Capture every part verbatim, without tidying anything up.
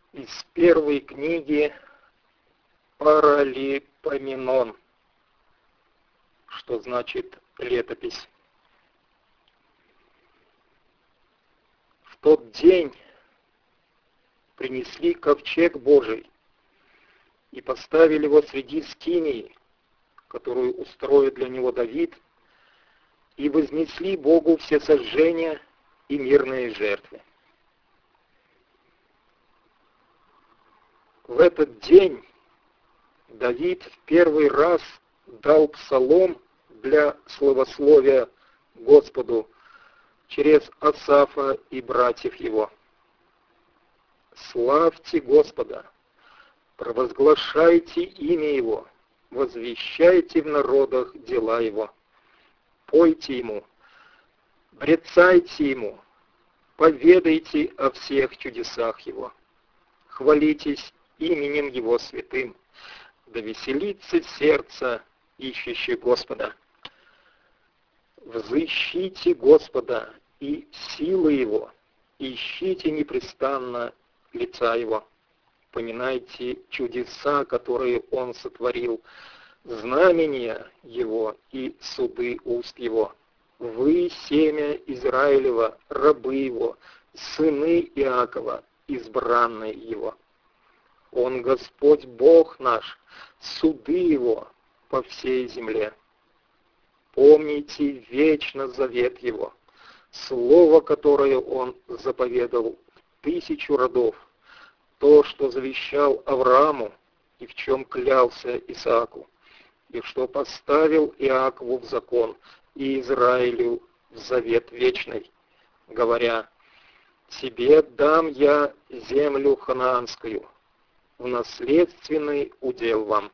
Из первой книги Паралипоменон, что значит летопись. В тот день принесли ковчег Божий и поставили его среди скинии, которую устроит для него Давид, и вознесли Богу все сожжения и мирные жертвы. В этот день Давид в первый раз дал псалом для славословия Господу через Асафа и братьев его. «Славьте Господа, провозглашайте имя Его, возвещайте в народах дела Его, пойте Ему, брецайте Ему, поведайте о всех чудесах Его, хвалитесь именем Его святым, да веселится сердце, ищущее Господа. Взыщите Господа и силы Его, ищите непрестанно лица Его, поминайте чудеса, которые Он сотворил, знамения Его и суды уст Его. Вы, семя Израилева, рабы Его, сыны Иакова, избранные Его. Он Господь Бог наш, суды Его по всей земле. Помните вечно завет Его, слово, которое Он заповедал в тысячу родов, то, что завещал Аврааму и в чем клялся Исааку, и что поставил Иакову в закон и Израилю в завет вечный, говоря: «Тебе дам я землю ханаанскую, в наследственный удел вам».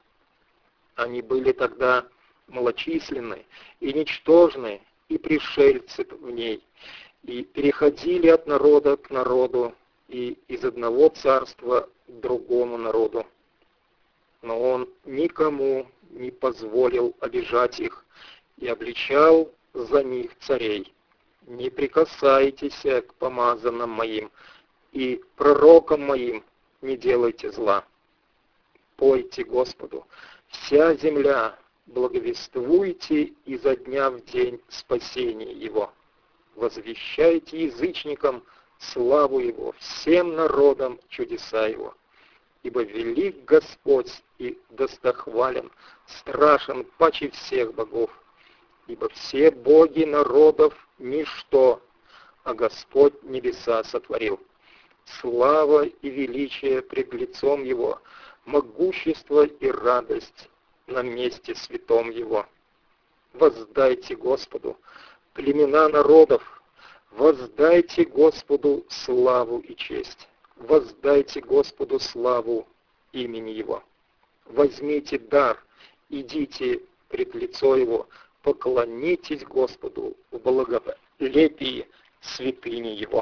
Они были тогда малочисленны и ничтожны, и пришельцы в ней, и переходили от народа к народу, и из одного царства к другому народу. Но он никому не позволил обижать их и обличал за них царей. «Не прикасайтесь к помазанным моим, и пророкам моим не делайте зла. Пойте Господу, вся земля, благовествуйте изо дня в день спасение Его. Возвещайте язычникам славу Его, всем народам чудеса Его. Ибо велик Господь и достохвален, страшен паче всех богов. Ибо все боги народов ничто, а Господь небеса сотворил. Слава и величие пред лицом Его, могущество и радость на месте святом Его. Воздайте Господу, племена народов, воздайте Господу славу и честь. Воздайте Господу славу имени Его. Возьмите дар, идите пред лицо Его, поклонитесь Господу в благолепии святыни Его.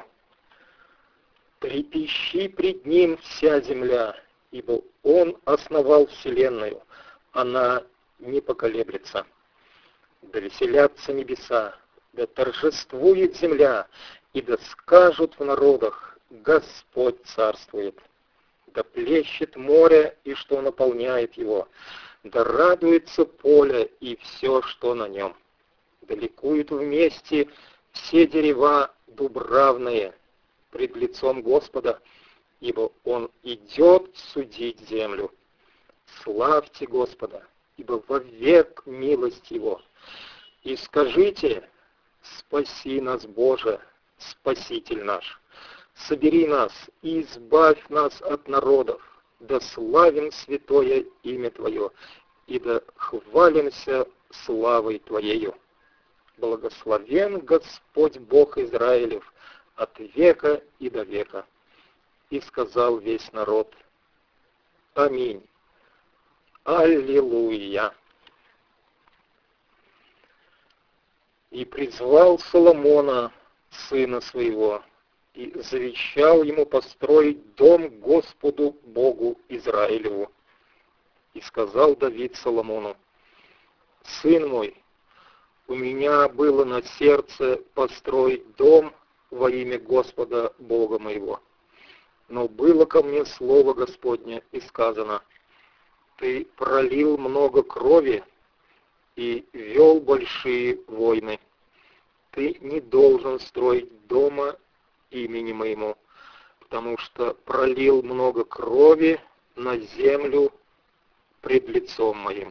Трепещи пред Ним вся земля, ибо Он основал вселенную, она не поколеблется. Да веселятся небеса, да торжествует земля, и да скажут в народах: Господь царствует. Да плещет море и что наполняет его, да радуется поле и все, что на нем. Да ликуют вместе все дерева дубравные пред лицом Господа, ибо Он идет судить землю. Славьте Господа, ибо вовек милость Его. И скажите: спаси нас, Боже, Спаситель наш. Собери нас и избавь нас от народов, да славим святое имя Твое, и да хвалимся славой Твоею. Благословен Господь Бог Израилев от века и до века. И сказал весь народ: Аминь. Аллилуйя. И призвал Соломона, сына своего, и завещал ему построить дом Господу Богу Израилеву. И сказал Давид Соломону: «Сын мой, у меня было на сердце построить дом во имя Господа Бога моего. Но было ко мне слово Господне, и сказано: ты пролил много крови и вел большие войны. Ты не должен строить дома имени моему, потому что пролил много крови на землю пред лицом моим.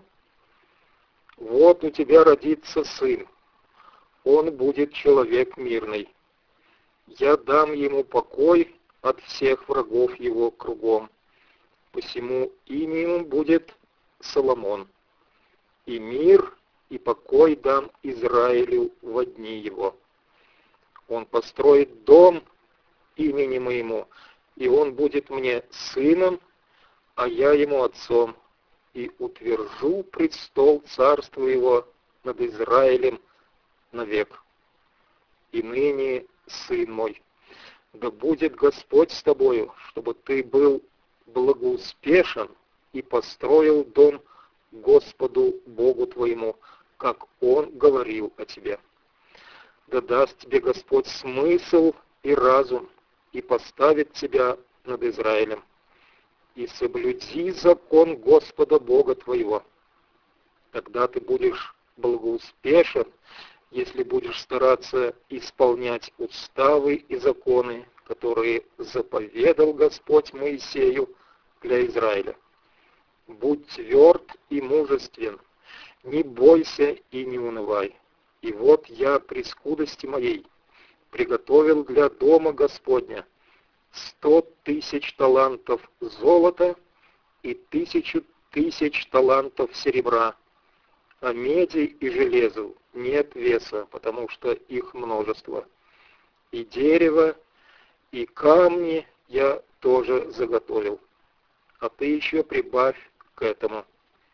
Вот у тебя родится сын, он будет человек мирный. Я дам ему покой от всех врагов его кругом. Посему имя ему будет Соломон. И мир, и покой дам Израилю во дни его. Он построит дом имени моему, и он будет мне сыном, а я ему отцом, и утвержу престол царства его над Израилем навек. И ныне, сын мой, да будет Господь с тобою, чтобы ты был благоуспешен и построил дом Господу Богу твоему, как Он говорил о тебе. Да даст тебе Господь смысл и разум, и поставит тебя над Израилем. И соблюди закон Господа Бога твоего. Тогда ты будешь благоуспешен, если будешь стараться исполнять уставы и законы, которые заповедал Господь Моисею для Израиля. Будь тверд и мужествен, не бойся и не унывай. И вот я при скудости моей приготовил для дома Господня сто тысяч талантов золота и тысячу тысяч талантов серебра, а меди и железу нет веса, потому что их множество. И дерево, и камни я тоже заготовил. А ты еще прибавь к этому.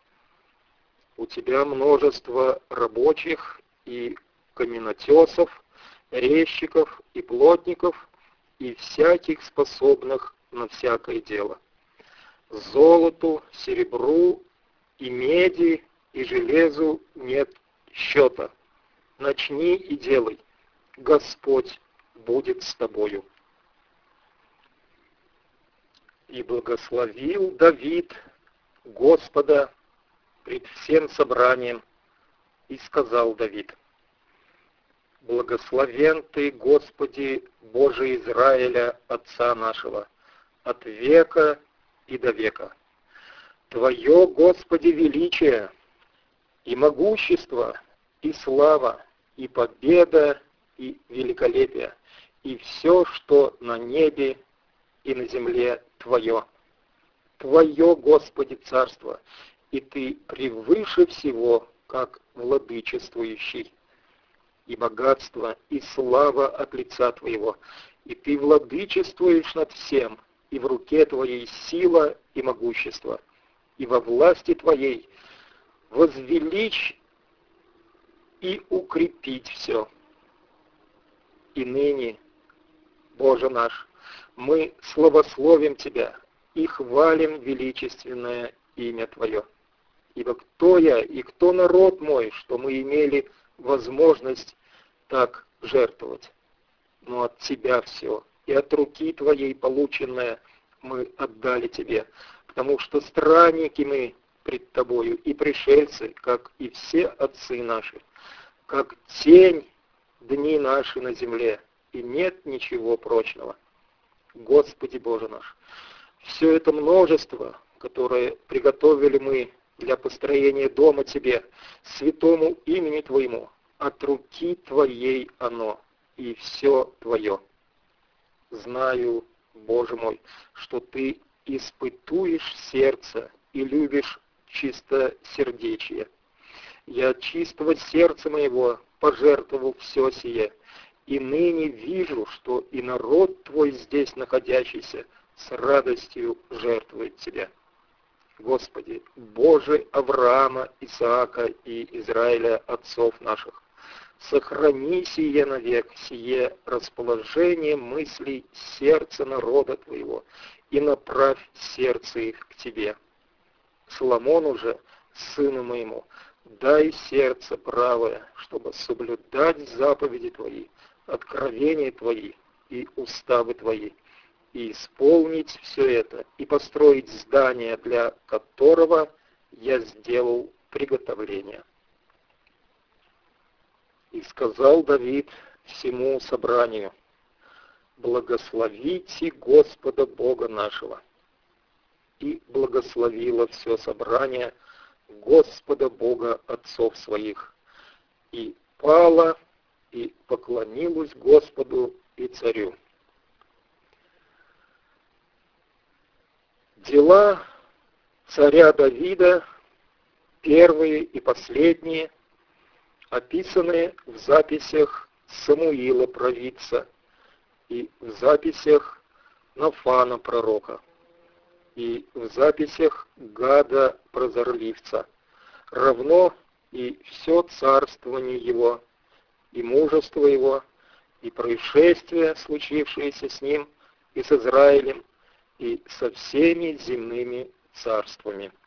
У тебя множество рабочих и каменотесов, резчиков и плотников, и всяких способных на всякое дело. Золоту, серебру и меди и железу нет счета. Начни и делай. Господь будет с тобою. И благословил Давид Господа пред всем собранием, и сказал Давид: благословен ты, Господи, Боже Израиля, Отца нашего, от века и до века. Твое, Господи, величие, и могущество, и слава, и победа, и великолепие, и все, что на небе и на земле Твое. Твое, Господи, царство, и Ты превыше всего, как владычествующий. И богатство, и слава от лица Твоего, и Ты владычествуешь над всем, и в руке Твоей сила и могущество, и во власти Твоей возвеличь и укрепить все. И ныне, Боже наш, мы славословим Тебя и хвалим величественное имя Твое. Ибо кто я и кто народ мой, что мы имели возможность так жертвовать? Но от Тебя все, и от руки Твоей полученное мы отдали Тебе, потому что странники мы пред Тобою и пришельцы, как и все отцы наши, как тень дни наши на земле, и нет ничего прочного. Господи Боже наш, все это множество, которое приготовили мы для построения дома Тебе, святому имени Твоему, от руки Твоей оно, и все Твое. Знаю, Боже мой, что Ты испытуешь сердце и любишь чистосердечие. Я от чистого сердца моего пожертвовал все сие, и ныне вижу, что и народ Твой здесь находящийся с радостью жертвует Тебя. Господи, Боже Авраама, Исаака и Израиля, отцов наших, сохрани сие навек, сие расположение мыслей сердца народа Твоего, и направь сердце их к Тебе. Соломону же, сыну моему, дай сердце правое, чтобы соблюдать заповеди Твои, откровения Твои и уставы Твои, и исполнить все это, и построить здание, для которого я сделал приготовление. И сказал Давид всему собранию: благословите Господа Бога нашего. И благословило все собрание Господа Бога отцов своих, и пало, и поклонилось Господу и царю. Дела царя Давида, первые и последние, описаны в записях Самуила провидца и в записях Нафана пророка и в записях Гада прозорливца, равно и все царствование его, и мужество его, и происшествия, случившиеся с ним и с Израилем, и со всеми земными царствами.